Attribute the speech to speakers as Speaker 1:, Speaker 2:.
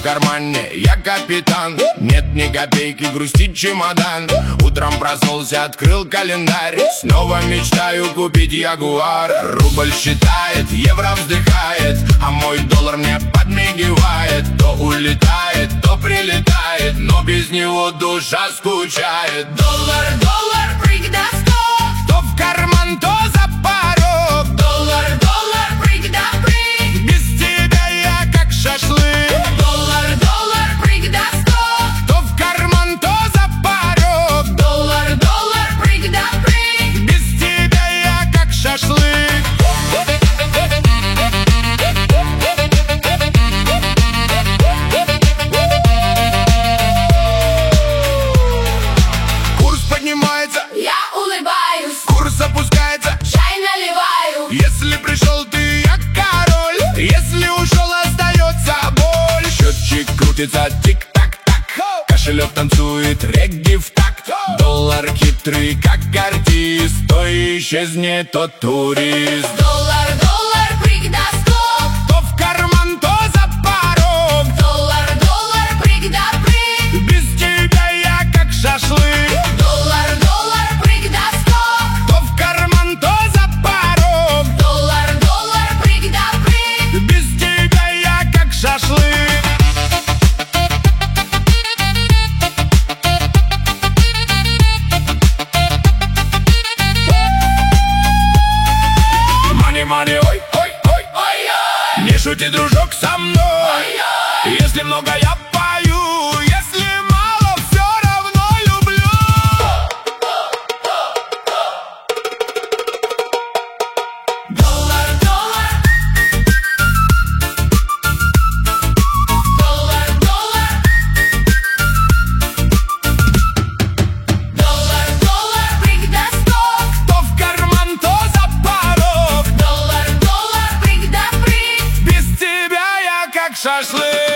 Speaker 1: в кармане, я капитан. Нет ни копейки, грустит чемодан. Утром проснулся, открыл календарь. Снова мечтаю купить ягуар. Рубль считает, евро вздыхает, а мой доллар мне подмигивает. То улетает, то прилетает, но без него душа скучает. Доллар, доллар, прыг да стоп. То в карман, то за порог. Доллар, доллар, прыг да прыг. Без тебя я как шашлык. Доллар, доллар, прыг да стоп. То в карман, то за порог. Доллар, доллар, прыг да прыг. Без тебя я как шашлык.
Speaker 2: Я улыбаюсь,
Speaker 1: Курс опускается,
Speaker 2: чай наливаю.
Speaker 1: если пришел ты, я король. Если ушел, остается боль. Счетчик крутится, тик-так-так. Кошелек танцует регги в такт. Доллар хитрый, как артист. То исчезнет, то турист.
Speaker 2: Доллар, доллар, прыг да стоп.
Speaker 1: То в карман, то за порог.
Speaker 2: Доллар, доллар, прыг да прыг.
Speaker 1: Без тебя я как шашлык.
Speaker 2: Доллар, доллар, прыг да стоп.
Speaker 1: То в карман, то за порог.
Speaker 2: Доллар, доллар, прыг да прыг.
Speaker 1: Без тебя я как шашлык. Мани, ой, ой, ой, ой, не шути, дружок, со мной. Если много, я пою. Если мало, все равно люблю.
Speaker 2: Доллар, доллар. Доллар, доллар. Доллар, доллар, прыг да стоп.
Speaker 1: То в карман, то за порог.
Speaker 2: Доллар, доллар, прыг да прыг.
Speaker 1: Без тебя я как шашлык.